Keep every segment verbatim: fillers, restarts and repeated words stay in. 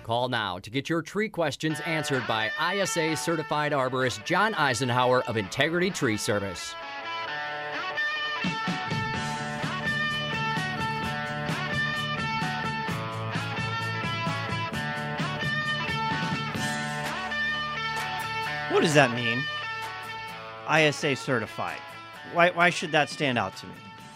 Call now to get your tree questions answered by I S A certified arborist John Eisenhower of Integrity Tree Service. What does that mean? I S A certified. Why, why should that stand out to me?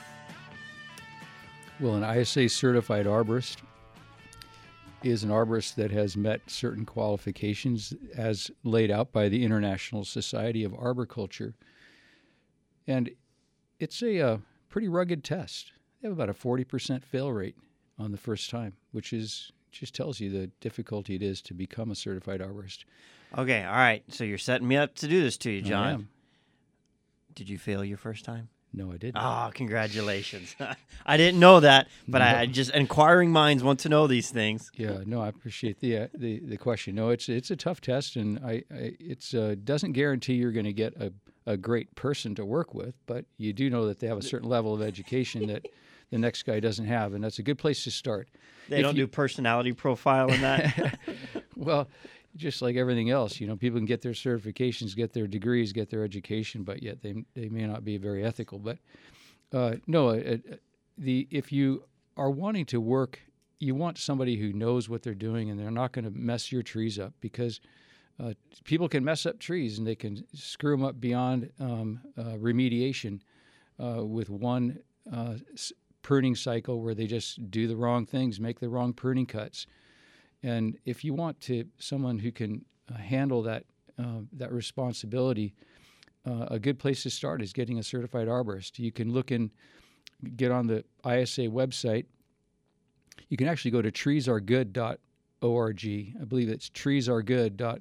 Well, an I S A certified arborist is an arborist that has met certain qualifications as laid out by the International Society of Arboriculture. And it's a uh, pretty rugged test. They have about a forty percent fail rate on the first time, which is just tells you the difficulty it is to become a certified arborist. Okay, all right. So you're setting me up to do this to you, John. I am. Did you fail your first time? No, I didn't. Oh, congratulations. I didn't know that, but No. I, I just, inquiring minds want to know these things. Yeah, no, I appreciate the uh, the, the question. No, it's it's a tough test, and I, I it's uh, doesn't guarantee you're going to get a, a great person to work with, but you do know that they have a certain level of education that the next guy doesn't have, and that's a good place to start. They If don't you- do personality profile in that? Well, just like everything else, you know, people can get their certifications, get their degrees, get their education, but yet they they may not be very ethical. But uh, no, uh, uh, the if you are wanting to work, you want somebody who knows what they're doing, and they're not going to mess your trees up, because uh, people can mess up trees and they can screw them up beyond um, uh, remediation uh, with one uh, s- pruning cycle where they just do the wrong things, make the wrong pruning cuts. And if you want to someone who can uh, handle that uh, that responsibility, uh, a good place to start is getting a certified arborist. You can look and get on the I S A website. You can actually go to trees are good dot org. I believe it's trees are good dot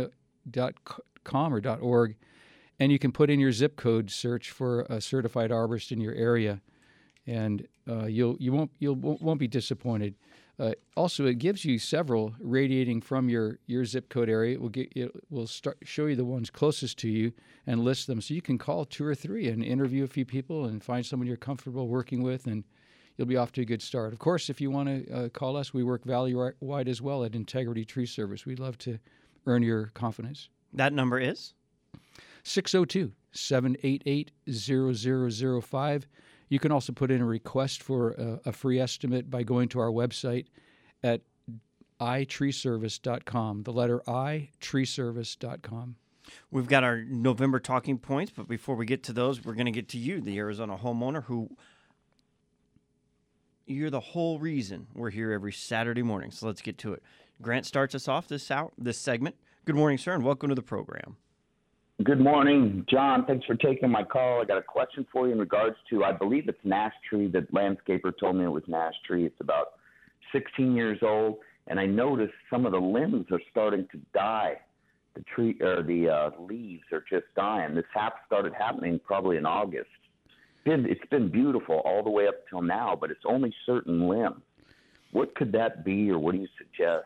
com or .org, and you can put in your zip code search for a certified arborist in your area, and uh, you'll you won't you'll won't be disappointed. Uh, also, it gives you several radiating from your, your zip code area. It will get it will start show you the ones closest to you and list them, so you can call two or three and interview a few people and find someone you're comfortable working with, and you'll be off to a good start. Of course, if you want to uh, call us, we work valley-wide as well at Integrity Tree Service. We'd love to earn your confidence. That number is? six oh two, seven eight eight, zero zero zero five. You can also put in a request for a, a free estimate by going to our website at i tree service dot com, the letter I, tree service dot com. We've got our November talking points, but before we get to those, we're going to get to you, the Arizona homeowner, who you're the whole reason we're here every Saturday morning. So let's get to it. Grant starts us off this out, this segment. Good morning, sir, and welcome to the program. Good morning, John. Thanks for taking my call. I got a question for you in regards to, I believe it's an ash tree. The landscaper told me it was an ash tree. It's about sixteen years old, and I noticed some of the limbs are starting to die. The tree or the uh, leaves are just dying. This hap started happening probably in August. It's been, it's been beautiful all the way up till now, but it's only certain limbs. What could that be, or what do you suggest?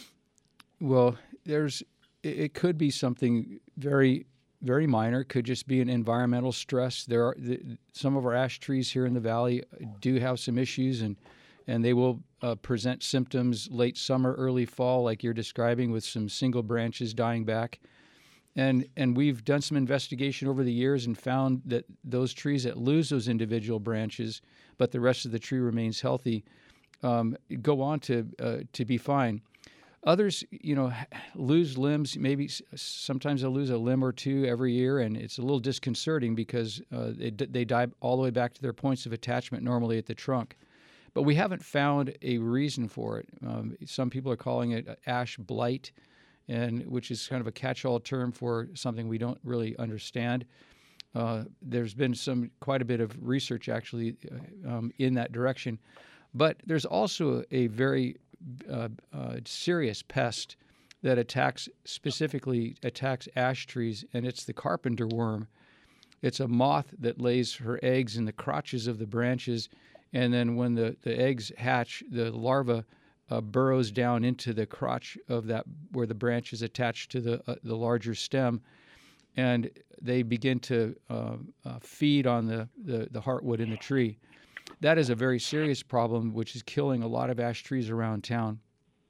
Well, there's it it could be something very, very minor. It could just be an environmental stress. There are the, some of our ash trees here in the valley do have some issues, and and they will uh, present symptoms late summer, early fall, like you're describing, with some single branches dying back. And and we've done some investigation over the years and found that those trees that lose those individual branches, but the rest of the tree remains healthy, um, go on to uh, to be fine. Others, you know, lose limbs. Maybe sometimes they'll lose a limb or two every year, and it's a little disconcerting because uh, they, they die all the way back to their points of attachment normally at the trunk. But we haven't found a reason for it. Um, some people are calling it ash blight, and which is kind of a catch-all term for something we don't really understand. Uh, there's been some quite a bit of research actually uh, um, in that direction, but there's also a very uh, uh, serious pest that attacks specifically attacks ash trees, and it's the carpenter worm. It's a moth that lays her eggs in the crotches of the branches, and then when the, the eggs hatch, the larva uh, burrows down into the crotch of that where the branch is attached to the uh, the larger stem, and they begin to uh, uh, feed on the, the, the heartwood in the tree. That is a very serious problem, which is killing a lot of ash trees around town.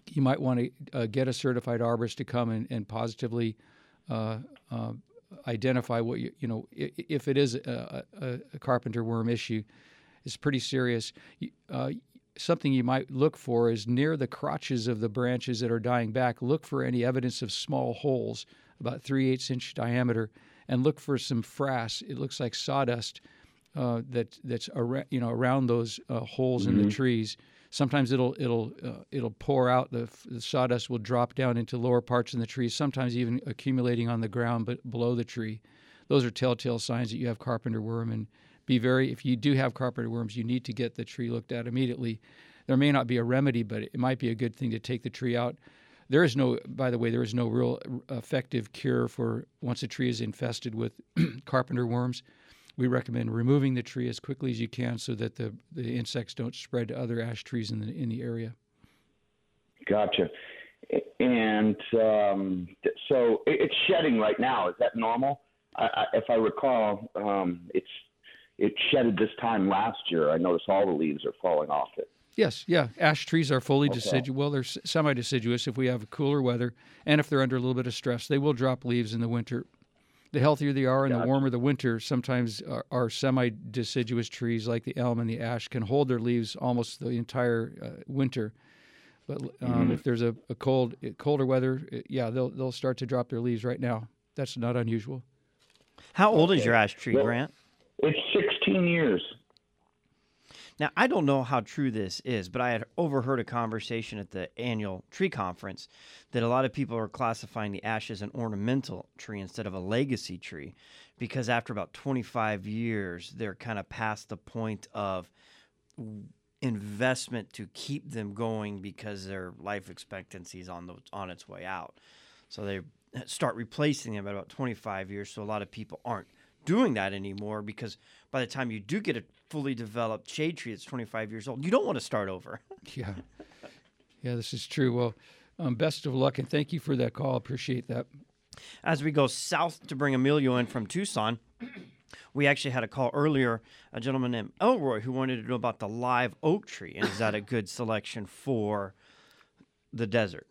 you might want to uh, get a certified arborist to come and, and positively uh, uh, identify what you, you know, if, if it is a, a, a carpenter worm issue, it's pretty serious. Uh, something you might look for is near the crotches of the branches that are dying back, look for any evidence of small holes, about three-eighths inch diameter, and look for some frass. It looks like sawdust uh, that that's ar- you know around those uh, holes mm-hmm. in the trees. Sometimes it'll it'll uh, it'll pour out. The, the sawdust will drop down into lower parts in the tree. Sometimes even accumulating on the ground, but below the tree. Those are telltale signs that you have carpenter worm. And be very if you do have carpenter worms, you need to get the tree looked at immediately. There may not be a remedy, but it might be a good thing to take the tree out. There is no, by the way, there is no real effective cure for once a tree is infested with carpenter worms. We recommend removing the tree as quickly as you can so that the, the insects don't spread to other ash trees in the in the area. Gotcha. And um, so it's shedding right now. Is that normal? I, I, if I recall, um, it's it shedded this time last year. I noticed all the leaves are falling off it. Yes, yeah. Ash trees are fully Okay. deciduous. Well, they're semi-deciduous if we have cooler weather, and if they're under a little bit of stress, they will drop leaves in the winter. The healthier they are and Gotcha. the warmer the winter, sometimes our, our semi-deciduous trees like the elm and the ash can hold their leaves almost the entire uh, winter. But um, Mm-hmm. if there's a, a cold, colder weather, yeah, they'll they'll start to drop their leaves right now. That's not unusual. How old is Okay. your ash tree, Well- Grant? It's sixteen years. Now, I don't know how true this is, but I had overheard a conversation at the annual tree conference that a lot of people are classifying the ash as an ornamental tree instead of a legacy tree because after about twenty-five years, they're kind of past the point of investment to keep them going because their life expectancy is on, the, on its way out. So they start replacing them at about twenty-five years, so a lot of people aren't doing that anymore because by the time you do get a fully developed shade tree that's twenty-five years old, you don't want to start over. Yeah, yeah, this is true. Well, um, best of luck, and thank you for that call. Appreciate that. As we go south to bring Emilio in from Tucson, we actually had a call earlier, a gentleman named Elroy who wanted to know about the live oak tree, and is that a good selection for the desert?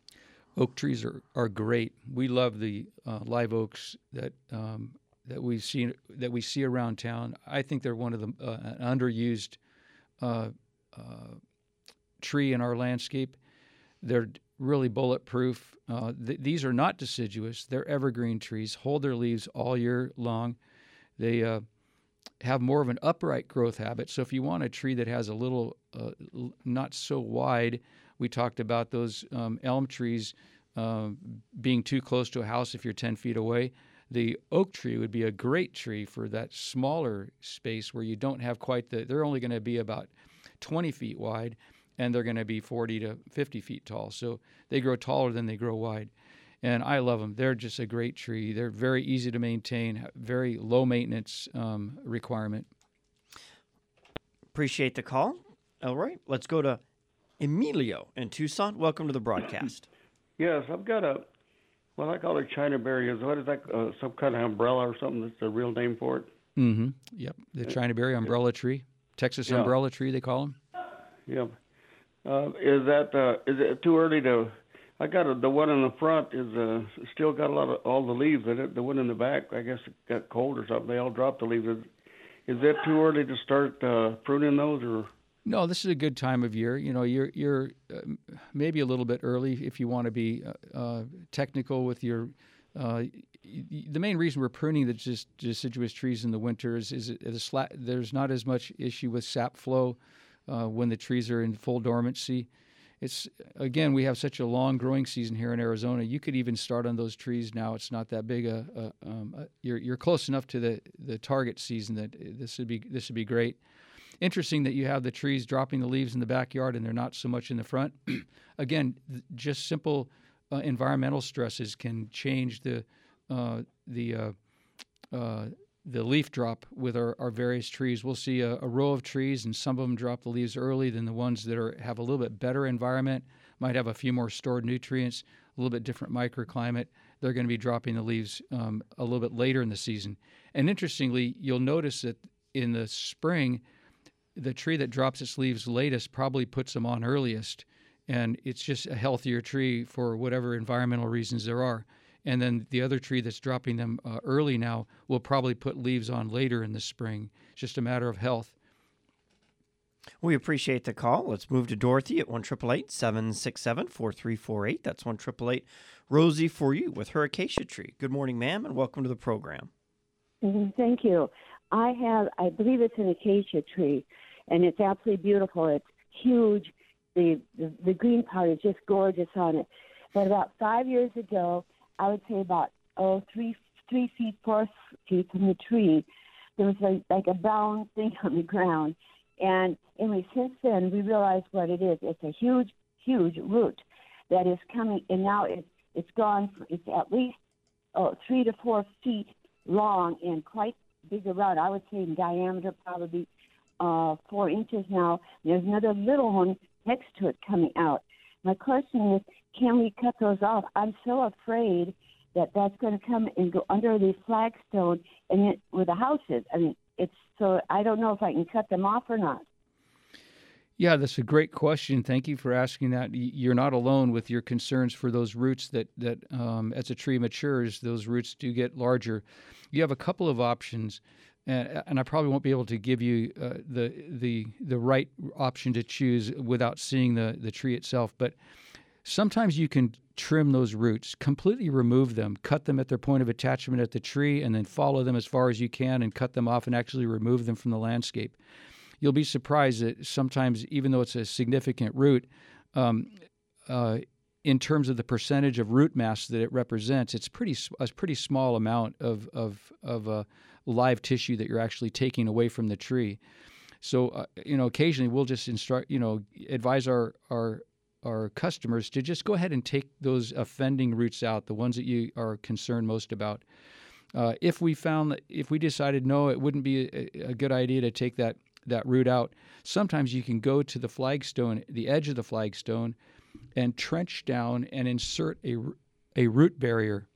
Oak trees are, are great. We love the uh, live oaks that um, that we see that we see around town. I think they're one of the uh, an underused uh, uh, tree in our landscape. They're really bulletproof. Uh, th- these are not deciduous. They're evergreen trees. Hold their leaves all year long. They uh, have more of an upright growth habit. So if you want a tree that has a little uh, l- not so wide, we talked about those um, elm trees uh, being too close to a house if you're ten feet away. The oak tree would be a great tree for that smaller space where you don't have quite the, they're only going to be about twenty feet wide, and they're going to be forty to fifty feet tall. So they grow taller than they grow wide. And I love them. They're just a great tree. They're very easy to maintain, very low maintenance um, requirement. Appreciate the call, Elroy. Let's go to Emilio in Tucson. Welcome to the broadcast. Yes, I've got a, well, I call it China berry. Is what is that? Uh, some kind of umbrella or something? That's the real name for it. Mm-hmm. Yep. The China berry umbrella tree, Texas Yeah. umbrella tree, they call them. Yeah. Uh, is that uh, is it too early to? I got a, the one in the front is uh, still got a lot of all the leaves in it. The one in the back, I guess, it got cold or something. They all dropped the leaves. Is, is it too early to start uh, pruning those, or? No, this is a good time of year. You know, you're you're uh, maybe a little bit early if you want to be uh, uh, technical with your. Uh, y- the main reason we're pruning the just deciduous trees in the winter is is it, the sla- there's not as much issue with sap flow uh, when the trees are in full dormancy. It's again, we have such a long growing season here in Arizona. You could even start on those trees now. It's not that big a. a, um, a you're you're close enough to the, the target season that this would be this would be great. Interesting that you have the trees dropping the leaves in the backyard and they're not so much in the front. Again, th- just simple uh, environmental stresses can change the uh, the uh, uh, the leaf drop with our, our various trees. We'll see a, a row of trees, and some of them drop the leaves early than the ones that are have a little bit better environment, might have a few more stored nutrients, a little bit different microclimate. They're going to be dropping the leaves um, a little bit later in the season. And interestingly, you'll notice that in the spring, the tree that drops its leaves latest probably puts them on earliest. and it's just a healthier tree for whatever environmental reasons there are. And then the other tree that's dropping them uh, early now will probably put leaves on later in the spring. It's just a matter of health. We appreciate the call. Let's move to Dorothy at one eight eight eight, seven six seven, four three four eight. That's one eight eight eight, Rosie for you with her acacia tree. Good morning, ma'am, and welcome to the program. Mhm, Thank you. I have, I believe it's an acacia tree, and it's absolutely beautiful. It's huge. The, the the green part is just gorgeous on it. But about five years ago, I would say about oh three three feet, four feet from the tree, there was like like a brown thing on the ground. And anyway, since then we realized what it is. It's a huge, huge root that is coming, and now it's it's gone. It's at least oh, three to four feet long and quite big around. I would say in diameter probably uh, four inches now. There's another little one next to it coming out. My question is, can we cut those off? I'm so afraid that that's going to come and go under the flagstone and it, where the house is. I mean, it's so I don't know if I can cut them off or not. Yeah, that's a great question. Thank you for asking that. You're not alone with your concerns for those roots that, that um, as a tree matures, those roots do get larger. You have a couple of options, and, and I probably won't be able to give you uh, the the the right option to choose without seeing the, the tree itself. But sometimes you can trim those roots, completely remove them, cut them at their point of attachment at the tree, and then follow them as far as you can and cut them off and actually remove them from the landscape. You'll be surprised that sometimes, even though it's a significant root, um, uh, in terms of the percentage of root mass that it represents, it's pretty a pretty small amount of of of uh, live tissue that you're actually taking away from the tree. So, uh, you know, occasionally we'll just instruct, you know, advise our our our customers to just go ahead and take those offending roots out, the ones that you are concerned most about. Uh, if we found that, if we decided no, it wouldn't be a, a good idea to take that that root out, sometimes you can go to the flagstone, the edge of the flagstone, and trench down and insert a, a root barrier,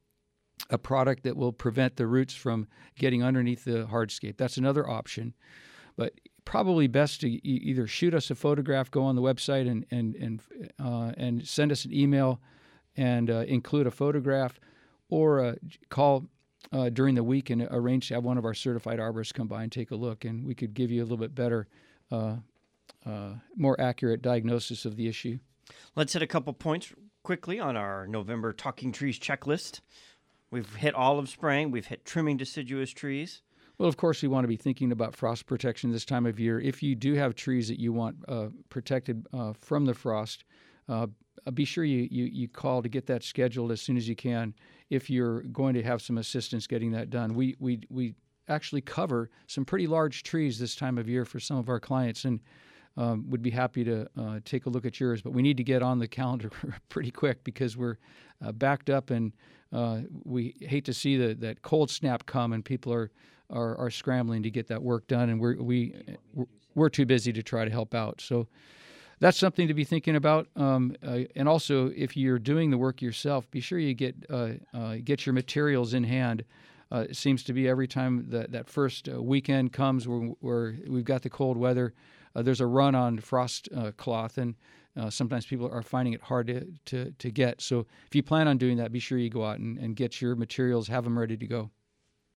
a product that will prevent the roots from getting underneath the hardscape. That's another option. But probably best to e- either shoot us a photograph, go on the website and and and uh, and send us an email and uh, include a photograph, or uh, call uh, during the week and arrange to have one of our certified arborists come by and take a look, and we could give you a little bit better, uh, uh, more accurate diagnosis of the issue. Let's hit a couple points quickly on our November Talking Trees checklist. We've hit olive spraying. We've hit trimming deciduous trees. Well, of course, we want to be thinking about frost protection this time of year. If you do have trees that you want uh, protected uh, from the frost, uh, be sure you, you, you call to get that scheduled as soon as you can if you're going to have some assistance getting that done. We we we actually cover some pretty large trees this time of year for some of our clients, and um, would be happy to uh, take a look at yours. But we need to get on the calendar pretty quick because we're uh, backed up, and uh, we hate to see the, that cold snap come and people are Are, are scrambling to get that work done, and we're we we're too busy to try to help out. So that's something to be thinking about. Um, uh, and also, if you're doing the work yourself, be sure you get uh, uh, get your materials in hand. Uh, it seems to be every time that that first uh, weekend comes, where, where we've got the cold weather, uh, there's a run on frost uh, cloth, and uh, sometimes people are finding it hard to, to to get. So if you plan on doing that, be sure you go out and, and get your materials, have them ready to go.